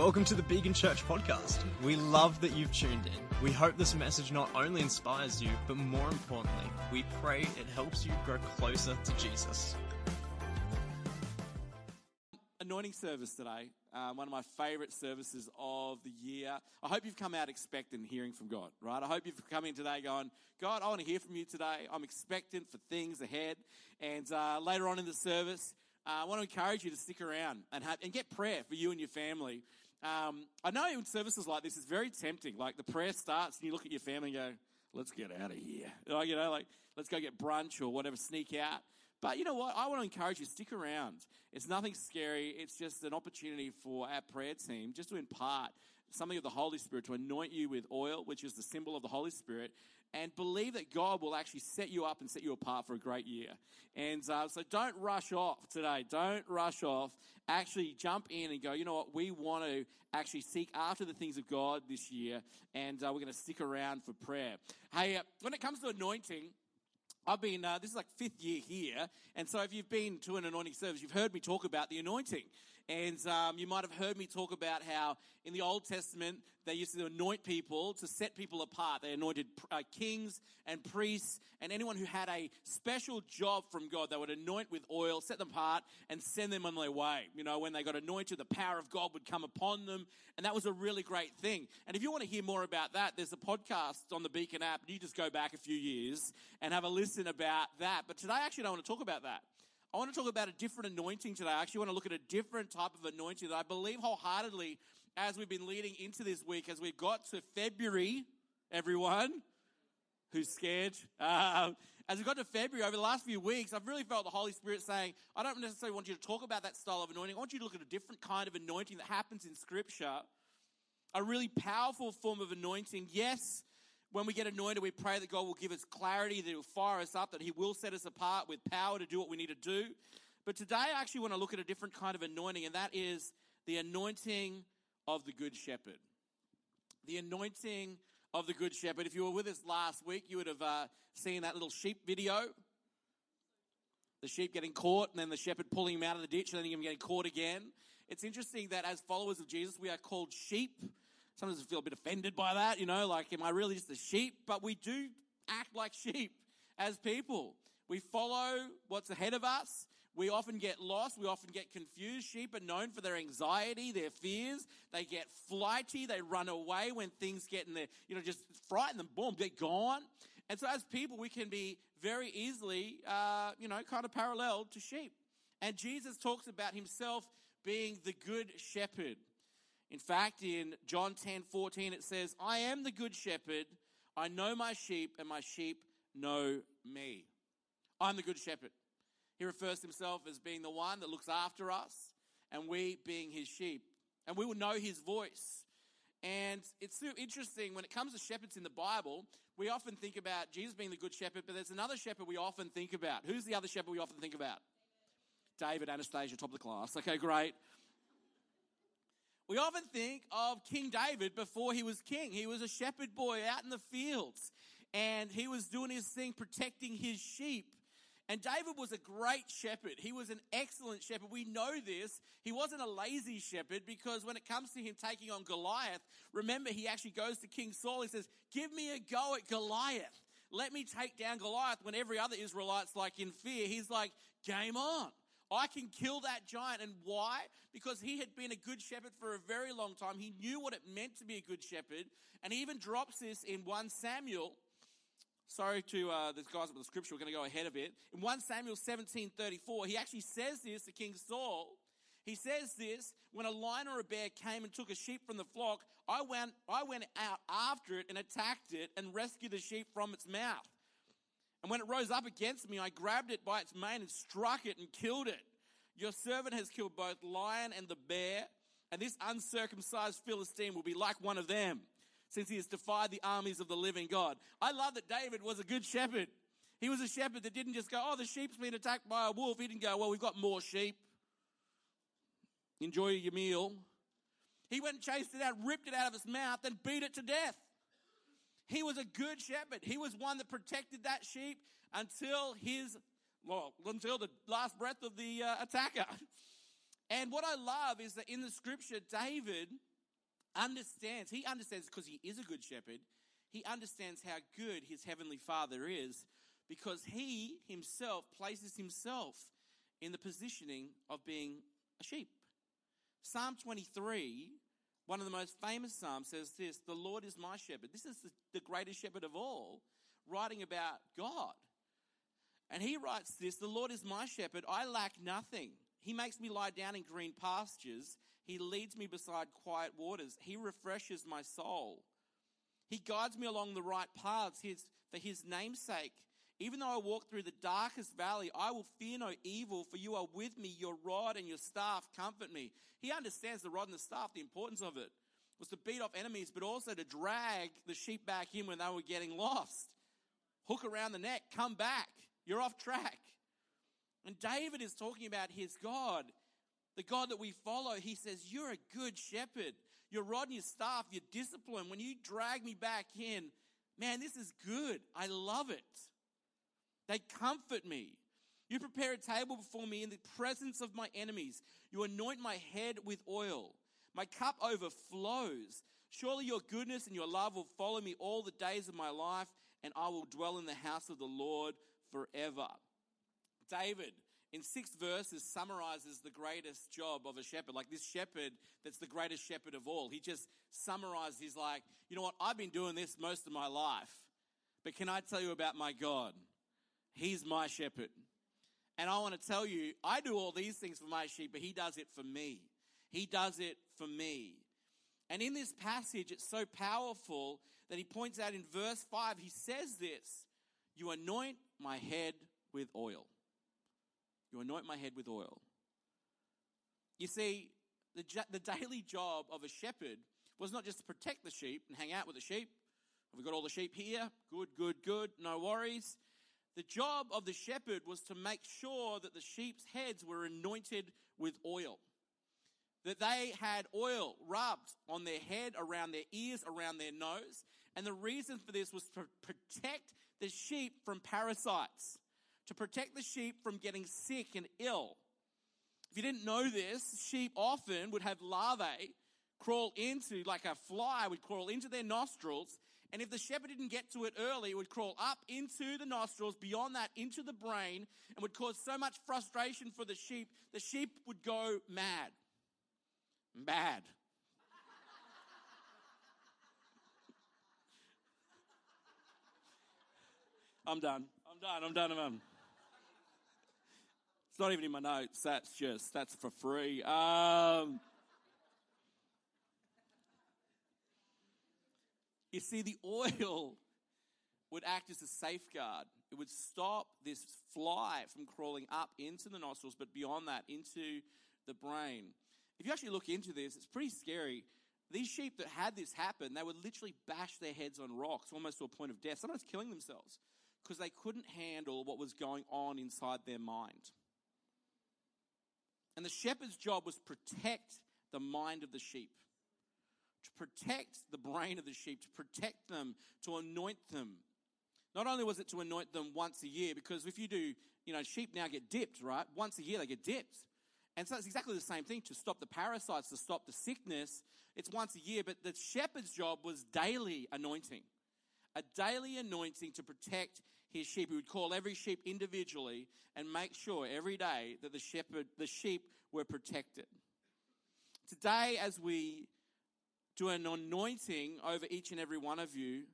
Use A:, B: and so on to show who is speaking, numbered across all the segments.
A: Welcome to the Beacon Church podcast. We love that you've tuned in. We hope this message not only inspires you, but more importantly, we pray it helps you grow closer to Jesus.
B: Anointing service today, one of my favourite services of the year. I hope you've come out expectant hearing from God, right? I hope you've come in today going, God, I want to hear from you today. I'm expectant for things ahead. And later on in the service, I want to encourage you to stick around and get prayer for you and your family. I know in services like this, it's very tempting. Like the prayer starts and you look at your family and go, let's get out of here. Like let's go get brunch or whatever, sneak out. But you know what? I want to encourage you, stick around. It's nothing scary. It's just an opportunity for our prayer team just to impart something of the Holy Spirit, to anoint you with oil, which is the symbol of the Holy Spirit, and believe that God will actually set you up and set you apart for a great year. And so don't rush off today. Don't rush off. Actually jump in and go, you know what? We want to actually seek after the things of God this year, and we're going to stick around for prayer. Hey, when it comes to anointing, I've been, this is like 5th year here, and so if you've been to an anointing service, you've heard me talk about the anointing. And you might have heard me talk about how in the Old Testament, they used to anoint people to set people apart. They anointed kings and priests and anyone who had a special job from God. They would anoint with oil, set them apart, and send them on their way. You know, when they got anointed, the power of God would come upon them, and that was a really great thing. And if you want to hear more about that, there's a podcast on the Beacon app. You just go back a few years and have a listen about that. But today, I actually don't want to talk about that. I want to talk about a different anointing today. I actually want to look at a different type of anointing that I believe wholeheartedly as we've been leading into this week, as we got to February, everyone who's scared, as we got to February over the last few weeks, I've really felt the Holy Spirit saying, I don't necessarily want you to talk about that style of anointing. I want you to look at a different kind of anointing that happens in Scripture, a really powerful form of anointing. Yes, when we get anointed, we pray that God will give us clarity, that He will fire us up, that He will set us apart with power to do what we need to do. But today I actually want to look at a different kind of anointing, and that is the anointing of the Good Shepherd. The anointing of the Good Shepherd. If you were with us last week, you would have seen that little sheep video. The sheep getting caught, and then the shepherd pulling him out of the ditch, and then him getting caught again. It's interesting that as followers of Jesus, we are called sheep. Sometimes I feel a bit offended by that, you know, like, am I really just a sheep? But we do act like sheep as people. We follow what's ahead of us. We often get lost. We often get confused. Sheep are known for their anxiety, their fears. They get flighty. They run away when things get in there, you know, just frighten them, boom, they're gone. And so as people, we can be very easily, kind of parallel to sheep. And Jesus talks about Himself being the good shepherd. In fact, in John 10:14, it says, I am the good shepherd. I know my sheep, and my sheep know me. I'm the good shepherd. He refers to Himself as being the one that looks after us, and we being His sheep. And we will know His voice. And it's so interesting, when it comes to shepherds in the Bible, we often think about Jesus being the good shepherd, but there's another shepherd we often think about. Who's the other shepherd we often think about? David, Anastasia, top of the class. Okay, great. We often think of King David before he was king. He was a shepherd boy out in the fields, and he was doing his thing, protecting his sheep. And David was a great shepherd. He was an excellent shepherd. We know this. He wasn't a lazy shepherd, because when it comes to him taking on Goliath, remember, he actually goes to King Saul. He says, give me a go at Goliath. Let me take down Goliath. When every other Israelite's like in fear, he's like, game on. I can kill that giant. And why? Because he had been a good shepherd for a very long time. He knew what it meant to be a good shepherd. And he even drops this in 1 Samuel. Sorry to the guys with the scripture, we're going to go ahead of it. In 1 Samuel 17:34, he actually says this to King Saul. He says this, when a lion or a bear came and took a sheep from the flock, I went out after it and attacked it and rescued the sheep from its mouth. And when it rose up against me, I grabbed it by its mane and struck it and killed it. Your servant has killed both lion and the bear, and this uncircumcised Philistine will be like one of them, since he has defied the armies of the living God. I love that David was a good shepherd. He was a shepherd that didn't just go, oh, the sheep's been attacked by a wolf. He didn't go, well, we've got more sheep. Enjoy your meal. He went and chased it out, ripped it out of its mouth, and beat it to death. He was a good shepherd. He was one that protected that sheep until the last breath of the attacker. And what I love is that in the scripture, David understands, he understands because he is a good shepherd, he understands how good his heavenly Father is because he himself places himself in the positioning of being a sheep. Psalm 23, one of the most famous psalms, says this: the Lord is my shepherd. This is the greatest shepherd of all, writing about God. And he writes this: the Lord is my shepherd, I lack nothing. He makes me lie down in green pastures. He leads me beside quiet waters. He refreshes my soul. He guides me along the right paths for his name's sake. Even though I walk through the darkest valley, I will fear no evil, for you are with me. Your rod and your staff comfort me. He understands the rod and the staff, the importance of it was to beat off enemies, but also to drag the sheep back in when they were getting lost. Hook around the neck, come back. You're off track. And David is talking about his God, the God that we follow. He says, you're a good shepherd. Your rod and your staff, your discipline, when you drag me back in, man, this is good. I love it. They comfort me. You prepare a table before me in the presence of my enemies. You anoint my head with oil. My cup overflows. Surely your goodness and your love will follow me all the days of my life, and I will dwell in the house of the Lord forever. David, in 6 verses, summarizes the greatest job of a shepherd. Like this shepherd that's the greatest shepherd of all. He just summarizes, he's like, you know what, I've been doing this most of my life, but can I tell you about my God? He's my shepherd. And I want to tell you, I do all these things for my sheep, but he does it for me. He does it for me. And in this passage, it's so powerful that he points out in verse 5, he says this: you anoint my head with oil. You anoint my head with oil. You see, the daily job of a shepherd was not just to protect the sheep and hang out with the sheep. Have we got all the sheep here? Good. No worries. The job of the shepherd was to make sure that the sheep's heads were anointed with oil. That they had oil rubbed on their head, around their ears, around their nose. And the reason for this was to protect the sheep from parasites. To protect the sheep from getting sick and ill. If you didn't know this, sheep often would have larvae crawl into, like a fly would crawl into their nostrils. And if the shepherd didn't get to it early, it would crawl up into the nostrils, beyond that into the brain, and would cause so much frustration for the sheep would go mad. Mad. I'm done. It's not even in my notes. That's for free. You see, the oil would act as a safeguard. It would stop this fly from crawling up into the nostrils, but beyond that, into the brain. If you actually look into this, it's pretty scary. These sheep that had this happen, they would literally bash their heads on rocks, almost to a point of death, sometimes killing themselves, because they couldn't handle what was going on inside their mind. And the shepherd's job was to protect the mind of the sheep, to protect the brain of the sheep, to protect them, to anoint them. Not only was it to anoint them once a year, because if you do, sheep now get dipped, right? Once a year they get dipped. And so it's exactly the same thing, to stop the parasites, to stop the sickness. It's once a year, but the shepherd's job was daily anointing. A daily anointing to protect his sheep. He would call every sheep individually and make sure every day that the sheep were protected. Today, as we do an anointing over each and every one of you,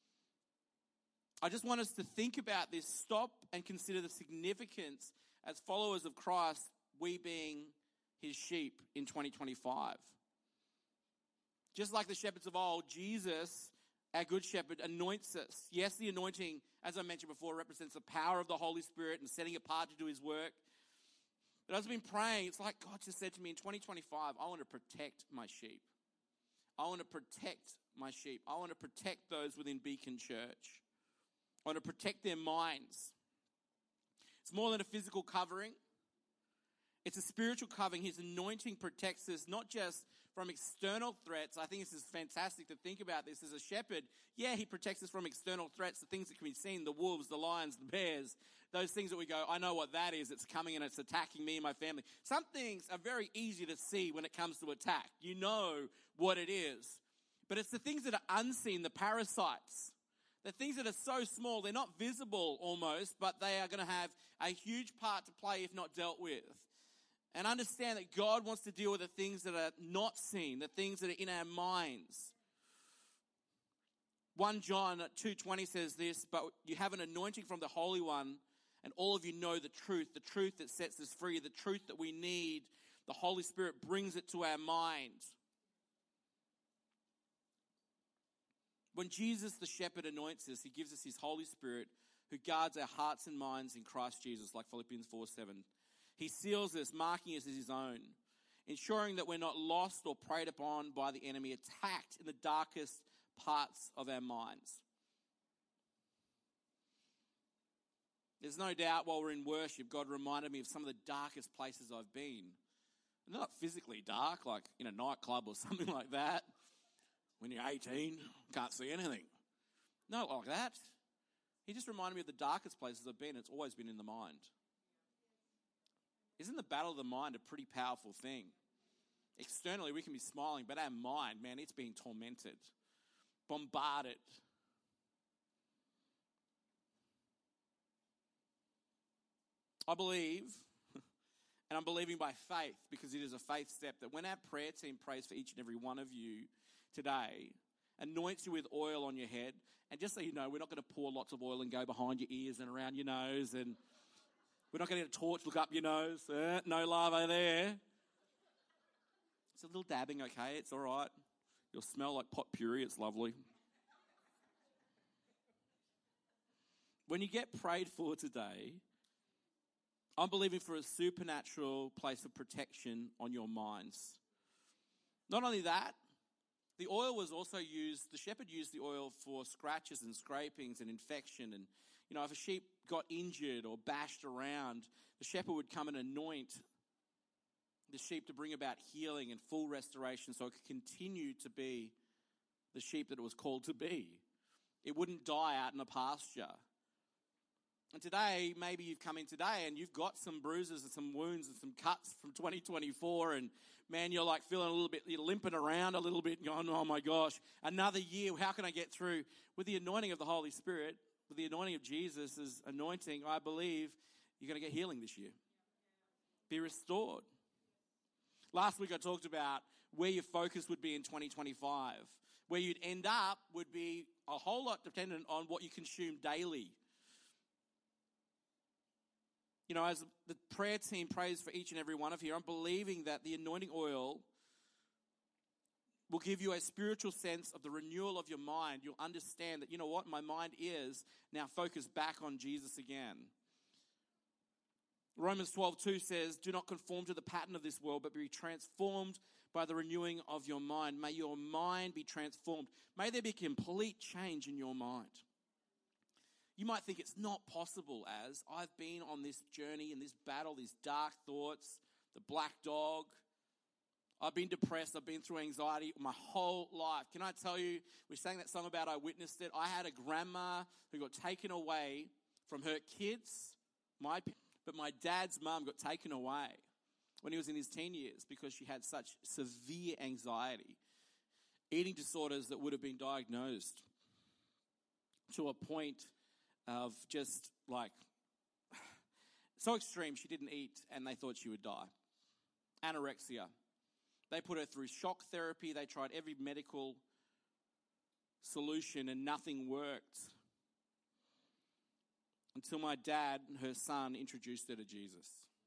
B: I just want us to think about this, stop and consider the significance as followers of Christ, we being his sheep in 2025. Just like the shepherds of old, Jesus, our good shepherd, anoints us. Yes, the anointing, as I mentioned before, represents the power of the Holy Spirit and setting apart to do his work. But as I've been praying, it's like God just said to me, in 2025, I want to protect my sheep. I want to protect my sheep. I want to protect those within Beacon Church. I want to protect their minds. It's more than a physical covering. It's a spiritual covering. His anointing protects us not just from external threats. I think this is fantastic to think about this. As a shepherd, yeah, he protects us from external threats, the things that can be seen, the wolves, the lions, the bears, those things that we go, I know what that is. It's coming and it's attacking me and my family. Some things are very easy to see when it comes to attack. You know what it is. But it's the things that are unseen, the parasites. The things that are so small, they're not visible almost, but they are going to have a huge part to play if not dealt with. And understand that God wants to deal with the things that are not seen, the things that are in our minds. 1 John 2:20 says this, but you have an anointing from the Holy One, and all of you know the truth that sets us free, the truth that we need. The Holy Spirit brings it to our mind. When Jesus, the shepherd, anoints us, he gives us his Holy Spirit who guards our hearts and minds in Christ Jesus, like Philippians 4:7. He seals us, marking us as his own, ensuring that we're not lost or preyed upon by the enemy, attacked in the darkest parts of our minds. There's no doubt while we're in worship, God reminded me of some of the darkest places I've been. Not physically dark, like in a nightclub or something like that. When you're 18, can't see anything. Not like that. He just reminded me of the darkest places I've been. It's always been in the mind. Isn't the battle of the mind a pretty powerful thing? Externally, we can be smiling, but our mind, man, it's being tormented, bombarded. I believe, and I'm believing by faith, because it is a faith step, that when our prayer team prays for each and every one of you today, anoints you with oil on your head, and just so you know, we're not going to pour lots of oil and go behind your ears and around your nose, and we're not going to get a torch, look up your nose. No lava there. It's a little dabbing, okay? It's all right. You'll smell like pot puree. It's lovely. When you get prayed for today, I'm believing for a supernatural place of protection on your minds. Not only that, the oil was also used, the shepherd used the oil for scratches and scrapings and infection. And, you know, if a sheep got injured or bashed around, the shepherd would come and anoint the sheep to bring about healing and full restoration so it could continue to be the sheep that it was called to be. It wouldn't die out in a pasture. And today, maybe you've come in today and you've got some bruises and some wounds and some cuts from 2024, and man, you're like feeling a little bit, you're limping around a little bit and going, oh my gosh, another year, how can I get through? With the anointing of the Holy Spirit, with the anointing of Jesus' anointing, I believe you're going to get healing this year. Be restored. Last week I talked about where your focus would be in 2025. Where you'd end up would be a whole lot dependent on what you consume daily. You know, as the prayer team prays for each and every one of you, I'm believing that the anointing oil will give you a spiritual sense of the renewal of your mind. You'll understand that, you know what, my mind is now focused back on Jesus again. Romans 12:2 says, do not conform to the pattern of this world, but be transformed by the renewing of your mind. May your mind be transformed. May there be complete change in your mind. You might think it's not possible, as I've been on this journey, in this battle, these dark thoughts, the black dog. I've been depressed. I've been through anxiety my whole life. Can I tell you, we sang that song about I witnessed it. I had a grandma who got taken away from her kids, but my dad's mum got taken away when he was in his teen years because she had such severe anxiety, eating disorders that would have been diagnosed to a point of just like so extreme she didn't eat and they thought she would die. Anorexia. They put her through shock therapy. They tried every medical solution and nothing worked until my dad and her son introduced her to Jesus.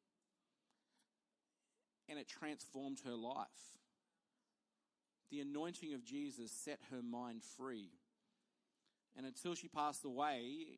B: And it transformed her life. The anointing of Jesus set her mind free. And until she passed away,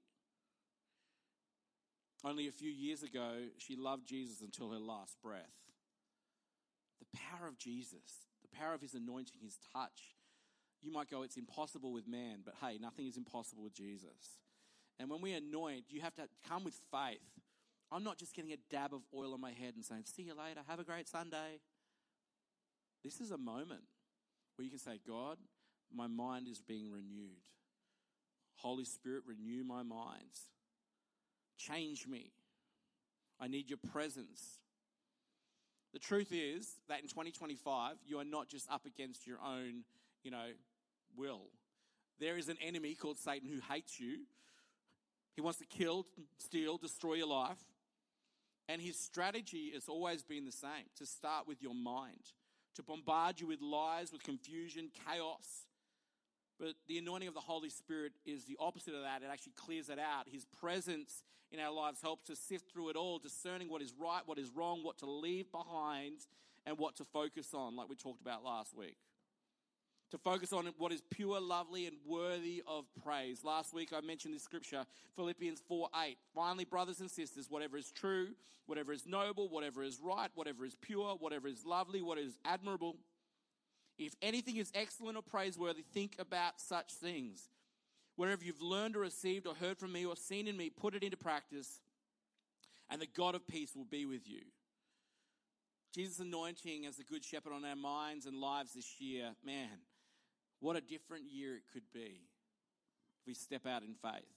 B: only a few years ago, she loved Jesus until her last breath. The power of Jesus, the power of his anointing, his touch. You might go, it's impossible with man, but hey, nothing is impossible with Jesus. And when we anoint, you have to come with faith. I'm not just getting a dab of oil on my head and saying, see you later, have a great Sunday. This is a moment where you can say, God, my mind is being renewed. Holy Spirit, renew my mind. Change me. I need your presence. The truth is that in 2025, you are not just up against your own, will. There is an enemy called Satan who hates you. He wants to kill, steal, destroy your life. And his strategy has always been the same, to start with your mind, to bombard you with lies, with confusion, chaos. But the anointing of the Holy Spirit is the opposite of that. It actually clears it out. His presence in our lives helps us sift through it all, discerning what is right, what is wrong, what to leave behind, and what to focus on, like we talked about last week. To focus on what is pure, lovely, and worthy of praise. Last week I mentioned this scripture, Philippians 4:8. Finally, brothers and sisters, whatever is true, whatever is noble, whatever is right, whatever is pure, whatever is lovely, what is admirable, if anything is excellent or praiseworthy, think about such things. Wherever you've learned or received or heard from me or seen in me, put it into practice, and the God of peace will be with you. Jesus' anointing as the Good Shepherd on our minds and lives this year, man, what a different year it could be if we step out in faith.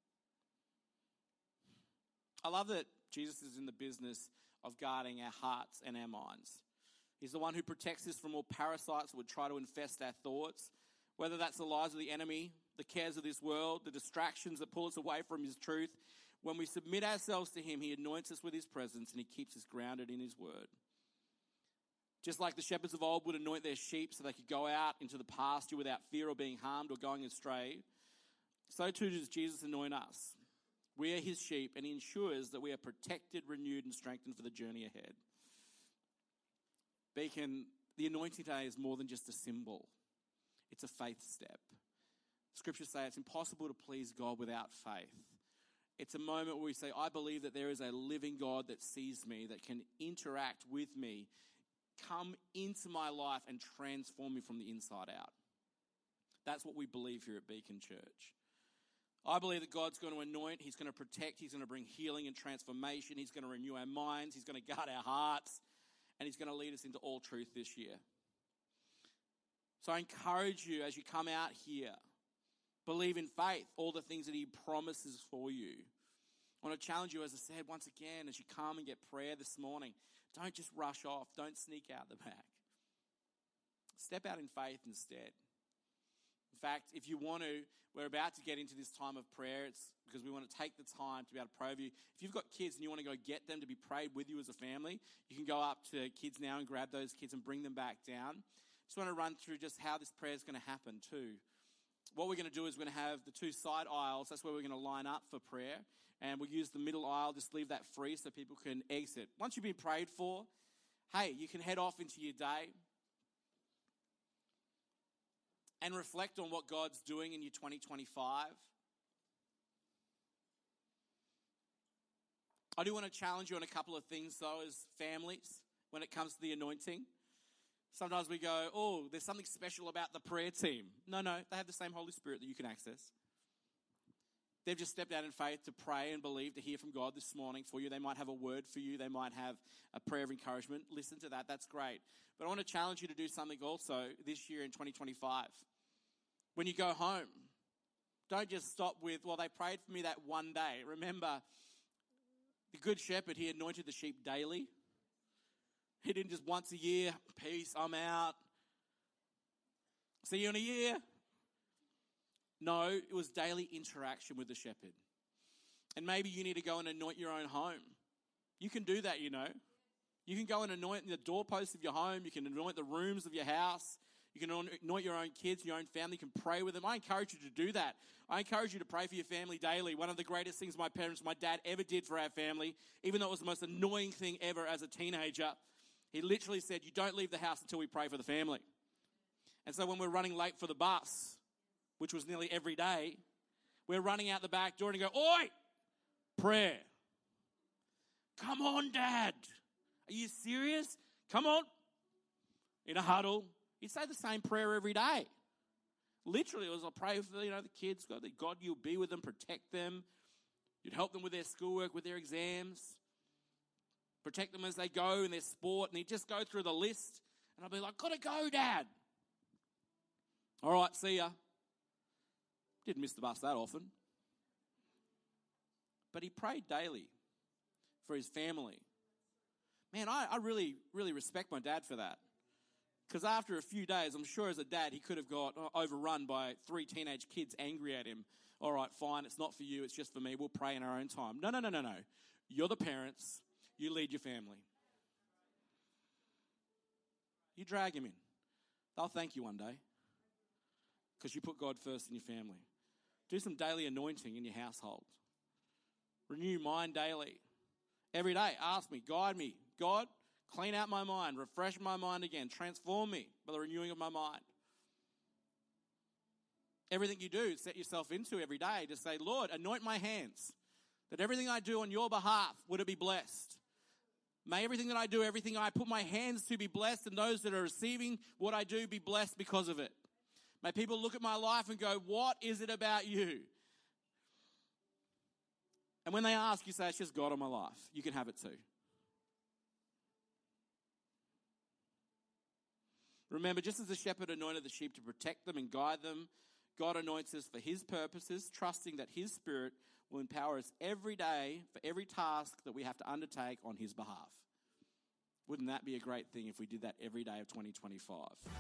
B: I love that Jesus is in the business of guarding our hearts and our minds. He's the one who protects us from all parasites that would try to infest our thoughts, whether that's the lies of the enemy, the cares of this world, the distractions that pull us away from his truth. When we submit ourselves to him, he anoints us with his presence and he keeps us grounded in his word. Just like the shepherds of old would anoint their sheep so they could go out into the pasture without fear or being harmed or going astray, so too does Jesus anoint us. We are his sheep, and he ensures that we are protected, renewed, and strengthened for the journey ahead. Beacon, the anointing today is more than just a symbol. It's a faith step. Scriptures say it's impossible to please God without faith. It's a moment where we say, I believe that there is a living God that sees me, that can interact with me, come into my life and transform me from the inside out. That's what we believe here at Beacon Church. I believe that God's going to anoint, he's going to protect, he's going to bring healing and transformation, he's going to renew our minds, he's going to guard our hearts, and he's going to lead us into all truth this year. So I encourage you as you come out here, believe in faith, all the things that he promises for you. I want to challenge you, as I said, once again, as you come and get prayer this morning, don't just rush off. Don't sneak out the back. Step out in faith instead. In fact, if you want to, we're about to get into this time of prayer. It's because we want to take the time to be able to pray with you. If you've got kids and you want to go get them to be prayed with you as a family, you can go up to kids now and grab those kids and bring them back down. Just want to run through just how this prayer is going to happen too. What we're going to do is we're going to have the two side aisles. That's where we're going to line up for prayer. And we'll use the middle aisle, just leave that free so people can exit. Once you've been prayed for, hey, you can head off into your day and reflect on what God's doing in your 2025. I do want to challenge you on a couple of things, though, as families, when it comes to the anointing. Sometimes we go, oh, there's something special about the prayer team. No, they have the same Holy Spirit that you can access. They've just stepped out in faith to pray and believe, to hear from God this morning for you. They might have a word for you. They might have a prayer of encouragement. Listen to that. That's great. But I want to challenge you to do something also this year in 2025. When you go home, don't just stop with, well, they prayed for me that one day. Remember, the Good Shepherd, he anointed the sheep daily. He didn't just once a year, peace, I'm out. See you in a year. No, it was daily interaction with the shepherd. And maybe you need to go and anoint your own home. You can do that, you know. You can go and anoint the doorposts of your home. You can anoint the rooms of your house. You can anoint your own kids, your own family. You can pray with them. I encourage you to do that. I encourage you to pray for your family daily. One of the greatest things my dad ever did for our family, even though it was the most annoying thing ever as a teenager, he literally said, you don't leave the house until we pray for the family. And so when we're running late for the bus, which was nearly every day, we're running out the back door and go, oi, prayer. Come on, Dad. Are you serious? Come on. In a huddle. He'd say the same prayer every day. Literally, it was, I pray for the kids, God, you'll be with them, protect them. You'd help them with their schoolwork, with their exams. protect them as they go in their sport, and he'd just go through the list, and I'd be like, gotta go, Dad. All right, see ya. Didn't miss the bus that often. But he prayed daily for his family. Man, I really, really respect my dad for that. Because after a few days, I'm sure as a dad, he could have got overrun by 3 teenage kids angry at him. All right, fine, it's not for you, it's just for me. We'll pray in our own time. No. You're the parents. You lead your family. You drag him in. They'll thank you one day because you put God first in your family. Do some daily anointing in your household. Renew mind daily. Every day, ask me, guide me. God, clean out my mind, refresh my mind again, transform me by the renewing of my mind. Everything you do, set yourself into every day. Just say, Lord, anoint my hands, that everything I do on your behalf, would it be blessed? May everything that I do, everything I put my hands to be blessed, and those that are receiving what I do be blessed because of it. May people look at my life and go, what is it about you? And when they ask, you say, it's just God on my life. You can have it too. Remember, just as the shepherd anointed the sheep to protect them and guide them, God anoints us for his purposes, trusting that his Spirit will empower us every day for every task that we have to undertake on his behalf. Wouldn't that be a great thing if we did that every day of 2025?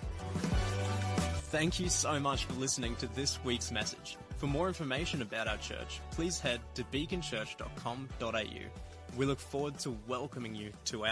A: Thank you so much for listening to this week's message. For more information about our church, please head to beaconchurch.com.au. We look forward to welcoming you to our